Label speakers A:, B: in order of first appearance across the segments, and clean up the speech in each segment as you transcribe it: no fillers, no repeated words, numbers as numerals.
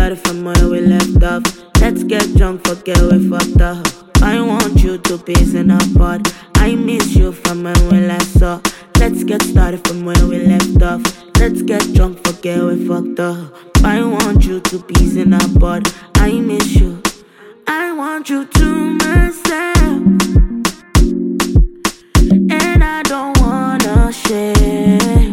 A: started from where we left off. Let's get drunk, forget we fucked up. I want you to peace in our part. I miss you from when we last saw. Let's get started from where we left off. Let's get drunk, forget we fucked up. I want you to peace in our part. I miss you. I want you to myself, and I don't wanna share.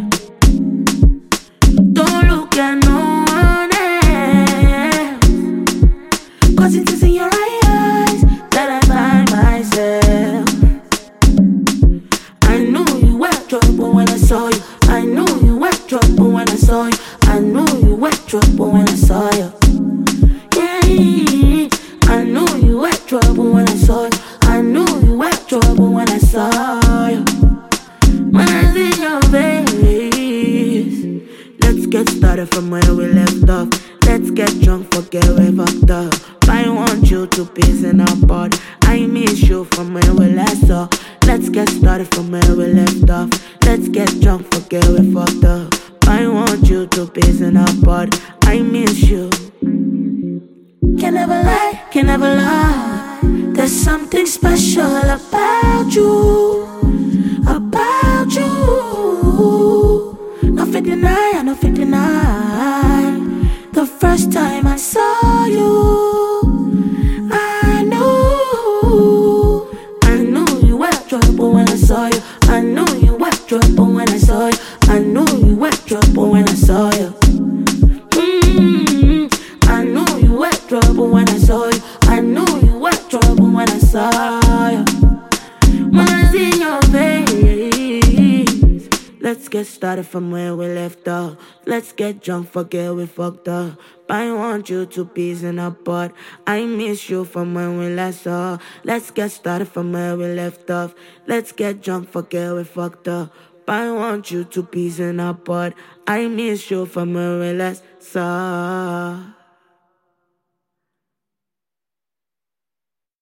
A: Don't look at no one else, 'cause it is in your eyes that I find myself. I knew you were trouble when I saw you. I knew you were trouble when I saw you. I knew you were trouble when I saw you. Yeah, I knew you were trouble when I saw you. I knew you were trouble when I saw you. When I see your face, let's get started from where we left off. Let's get drunk, forget we fucked up. I want you to peace in our part. I miss you from where we last saw. Let's get started from where we left off. Let's get drunk, forget we fucked up. I want you to peace in our part. I miss you. Can never lie, can never lie. There's something special about you, about you. Nothing deny, nothing deny. The first time I saw you, I knew you were trouble when I saw you. I knew you were trouble when I saw you. I knew you were trouble when I saw you. I knew you were trouble when I saw you. I knew you were trouble when I saw you. When I see your face, let's get started from where we left off. Let's get drunk, forget we fucked up. I want you to peace in our part. I miss you from when we last saw. Let's get started from where we left off. Let's get drunk, forget we fucked up. I want you to peace in our part. I miss you from when we last saw.